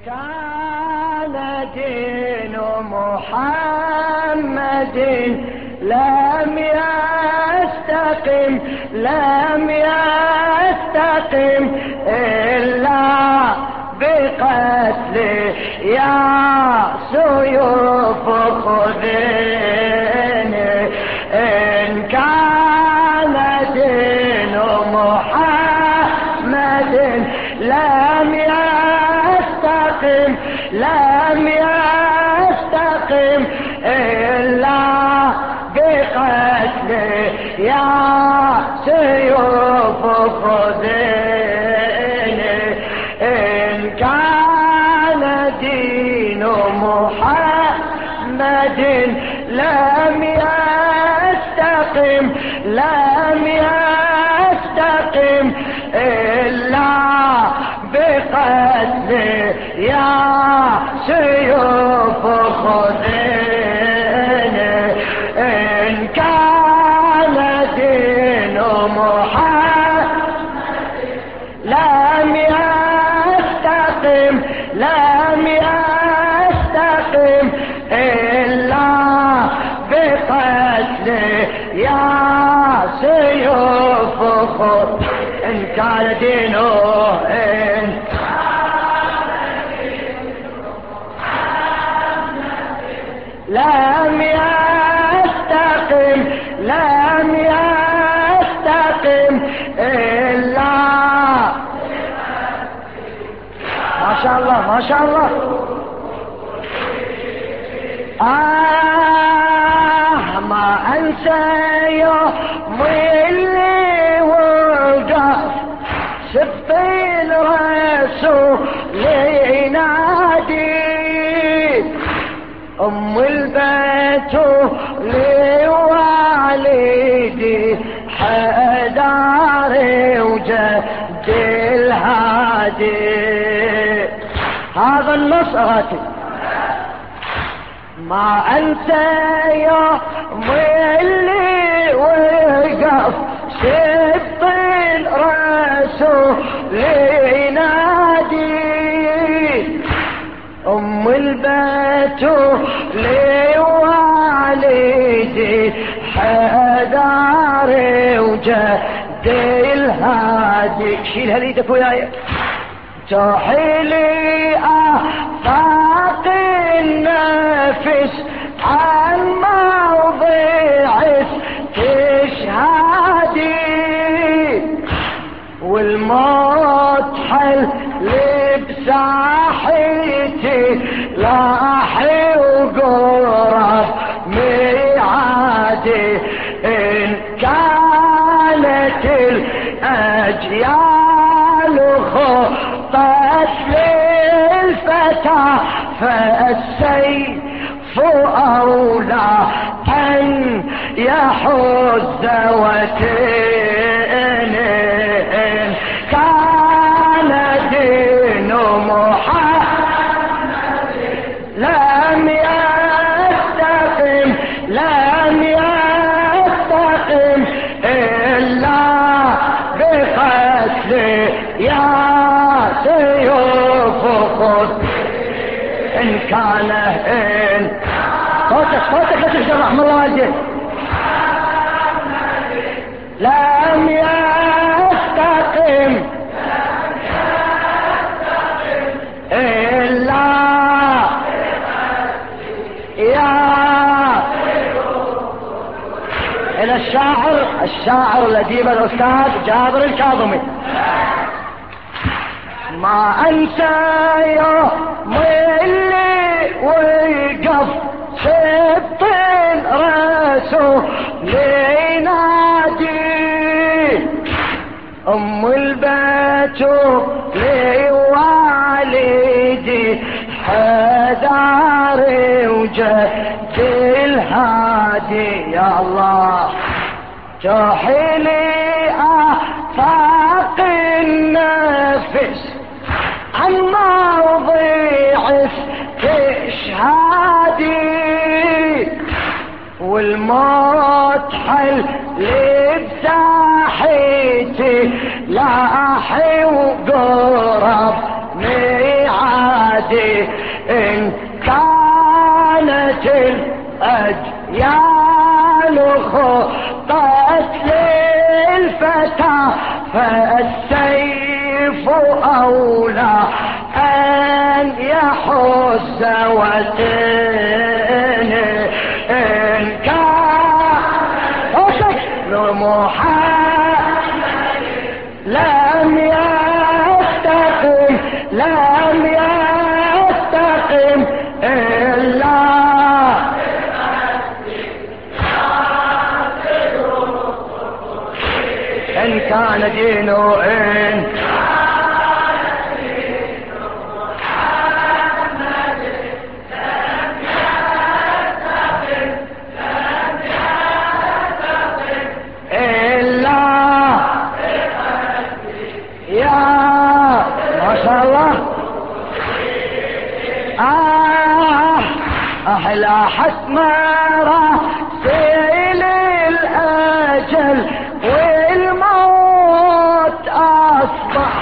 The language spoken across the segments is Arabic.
كان دين محمد لم يستقم إلا بقتله يا سيوف خذيني. إن كان دين محمد لم يستقم إلا بقتله يا سيوف خذيني. إن كان دين محمد لم يستقم إلا بقتله يا سيوف خذيني. إن كان دين محمد لم يستقم إلا بقتله يا سيوف خذيني. إن كان دينه لم يستقم إلا ما شاء الله ما شاء الله. ما أنسى يوم اللي وقف سبط الرسول ينادي أم البيت لوالدي حداري وجد الهادي. هذا النصرة ما أنسى يوم اللي وقف سبط الرسول ينادي أم البيت لوالدي حداري وجد الهادي. شيل هليدك وياي تحيلي آفاق النفس عن موضع استشهادي والموت حل بساحتي لاحي وقرب ميعادي. إن كانت الأجيال خطت للفتى فالسيف أولى أن يحز وتيني. إن كان دين محمد لم يستقم إلا بقتله يا سيوف خذ. إن كان صوتك لا تهجر رحم الله والديك. لم يستقم إلا يا إلى الشاعر الأديب الأستاذ جابر الكاظمي. ما أنسى يوم اللي وقف سبط الرسول ينادي أم البيت لوالدي حداري وجد الهادي. يا الله تحيلي آفاق النفس عن موضع استشهادي والموت حل لبساحتي لاحي وقرب ميعادي. محمد إن كانت الأجيال خطت للفتى فالسيف أولى أن يحز وتن إن كان محمد لم يستقم إلا إن كان دينه إن لاحت مراسيل الأجل والموت أصبح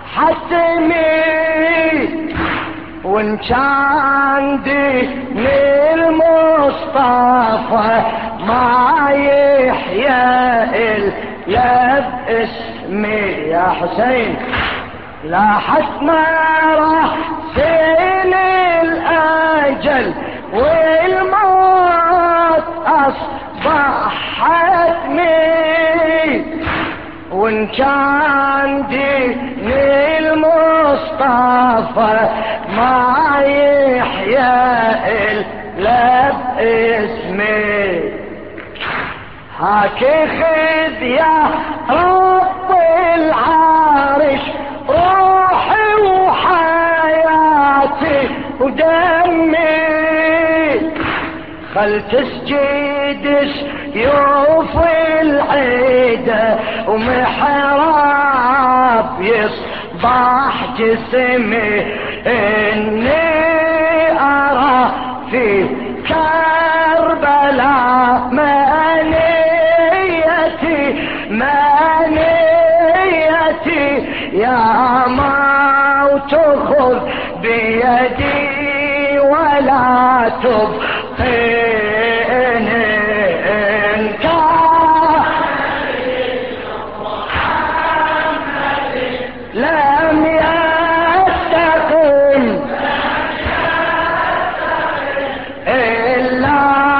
حتمي وإن كان دين المصطفى ما يحيا إلا باسمي يا حسين لاحت مراسيل الأجل والموت أصبح حتمي وإن كان دين المصطفى ما يحيا إلا باسمي هاك خذ يا رب العرش روحي وحياتي ودمي خل تسجد سيوف العيدة ومحراب يصبح جسمي إني أرى في كربلاء منيتي يا موت خذ بيدي ولا تبقيني إن كان لم يستقم إلا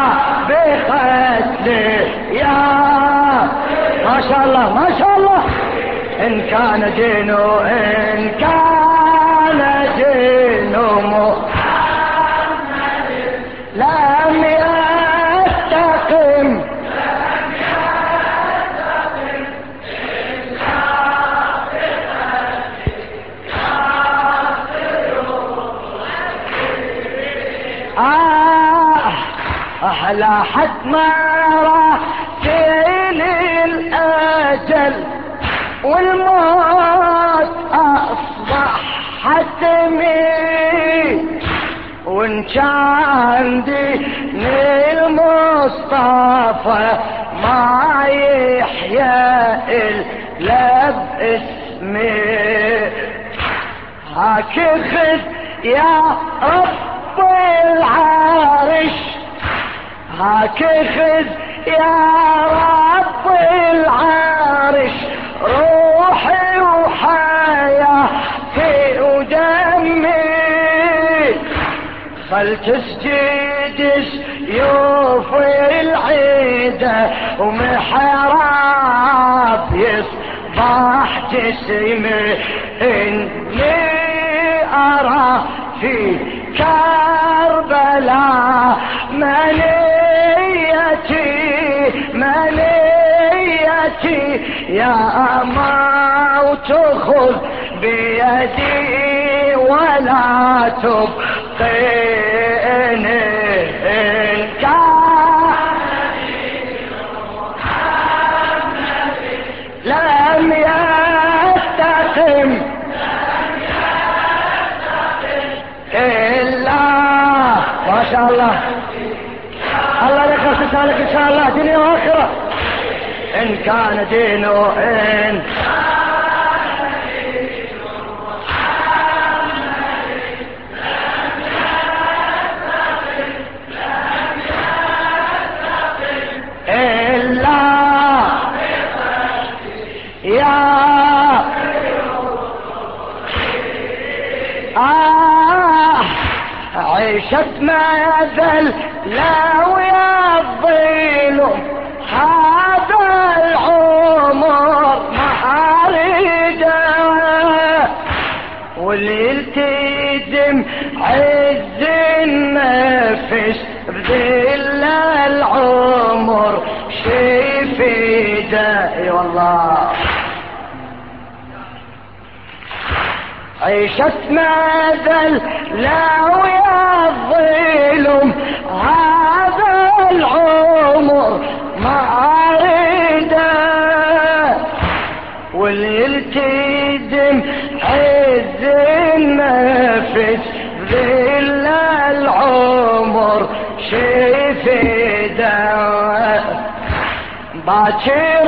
بقتله يا ما شاء الله ما شاء الله إن كان دينه إن كان دينه لم يستقم لاحت مراسيل الأجل والموت أصبح حتمي وإن كان دين المصطفى ما يحيا إلا باسمي هاك خذ يا رب العرش هاك خذ يا رب العرش روحي وحياتي ودمي خل تسجد سيوف العيدة ومحراب يصبح جسمي إني أرى في كربلاء منيتي يا موت خذ بيدي ولا تبقيني إن كان لم يستقم إلا ما شاء الله الله لك وسلك إن شاء الله دنيا وآخرة إن كان دينه إن عيشت ماذل لا ويا الظلم هذا العمر ما اريده والالتزم عز النفس بذل العمر شي فيده. اي والله عيشت ماذل لا ويا الظلم هذا العمر ما اريده والالتزم عز النفس ذل العمر شي فيده باكر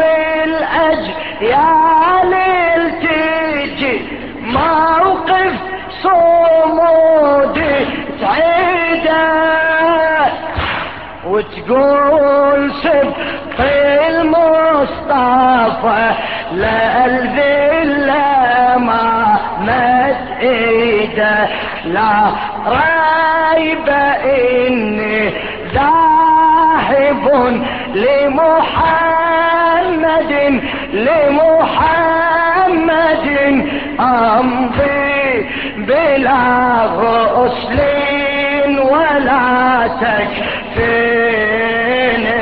الاجيال التجي موقف صمودي تعيده وتقول سبط المصطفى لا الذلة ما مد ايده لا ريب اني ذاهب لمحمد امضي بلا غسل ولا تكفيني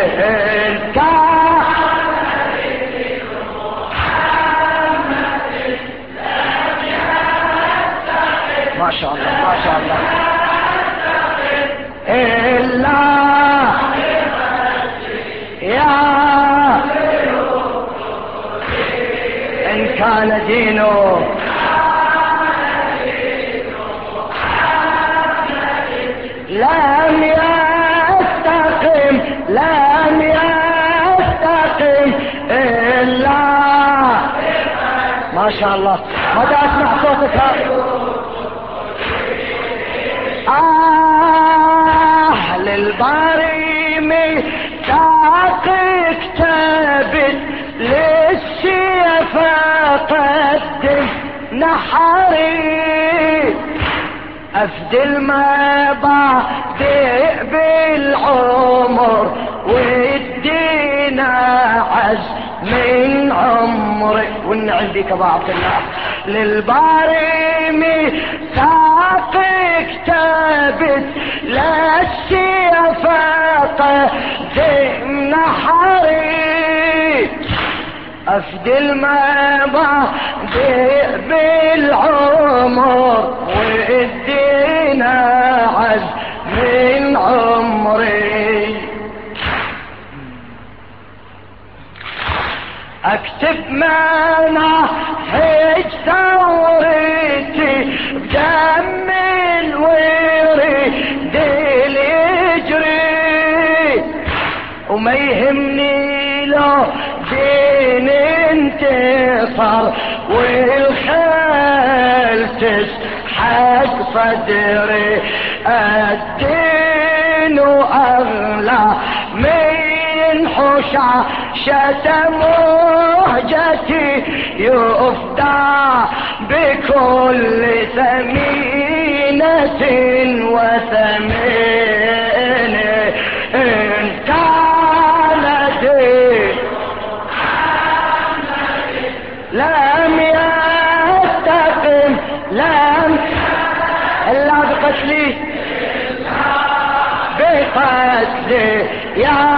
ما شاء الله ما شاء الله إلا يا إن كان دينه لم يستقم إلا ما شاء الله ما دا اسمع صوتك للباري ميثاق كتبت للسيف قدم نحري افدي المبادئ بالعمر والدين عز من عمري وان عندك بعض الله للباري ميثاق كتبت للسيف قدم نحري افدي المبادئ بالعمر والدين عز من عمري اكتب مناهج ثورتي بدم الوريد اللي يجري وما يهمني لو دين انتصر والخيل تسحق صدري الدين واغلى من حشاشة مهجتي يفدى بكل ثمينة وثمين إن كان دين لم يستقم إلا بقتلي يا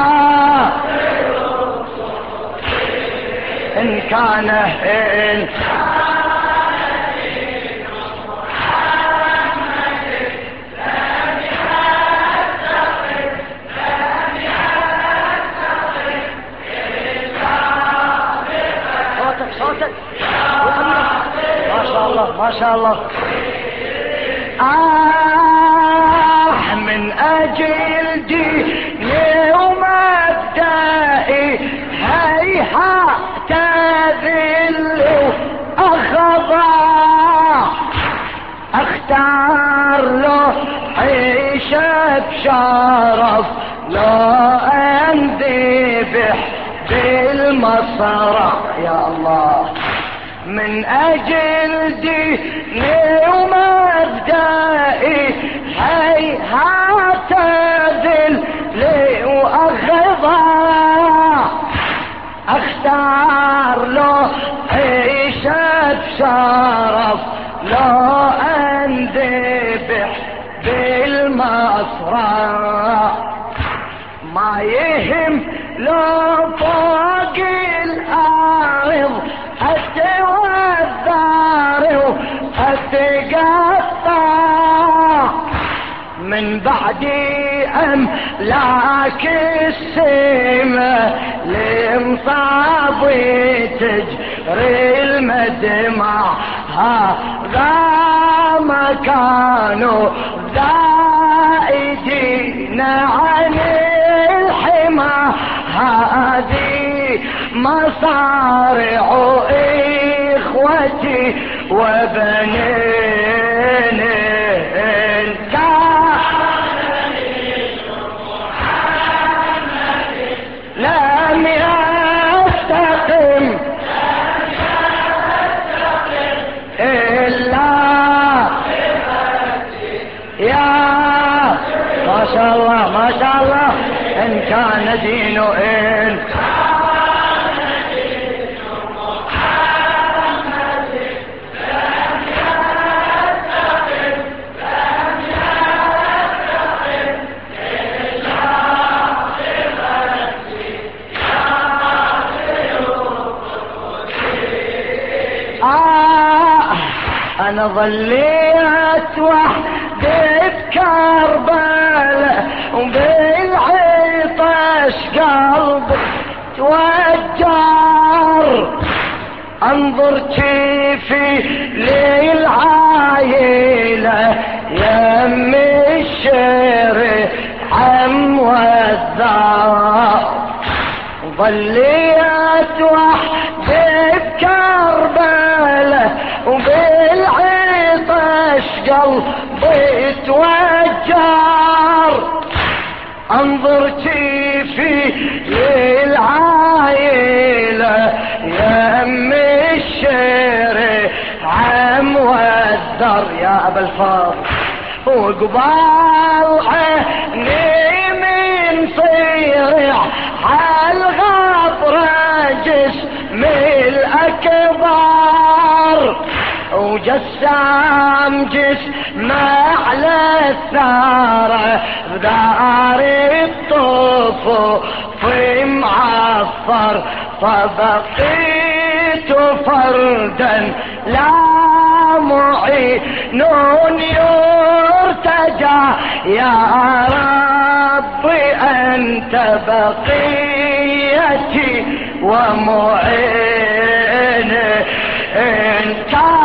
إن كان صوتك ما شاء الله ما شاء الله من أجل ديني ومبدئي هيهات ذل وأخضع اختار له عيشة بشرف لو انذبح بالمصرع يا الله من أجل ديني ومبدئي هيهات ذلي وأخضع، أختار له عيشة بشرف لو أنذبح بالمصرع، ما يهم لو فوق الأرض أتوذر وأتقطع، من بعدي أملاك السماء لمصابي تجري المدمع، هذا مكانه زائدين عن الحمى، هذه مصارع إخوتي وبنين لم يستقم إلا يا ما شاء الله ما شاء الله، إن كان دينه إن أنا ظليت وحدي بكربلاء وبالعطش قلبي توجر، انظر كيفي للعايلة يم الشريح عم والذار، ظليت وحدي بكربلاء وبالعطش قلبي توجر، انظر كيفي للعايلة يم الشريح عم والذر يا أبا الفاضل، وقبال عيني من صيرع عالغبرة جسم الأكبر، وجسام جسم على الثارة بدار الطفوف معصر، فبقيت فردا لا معين يرتجى، يا ربي أنت بقيتي ومعين إن كان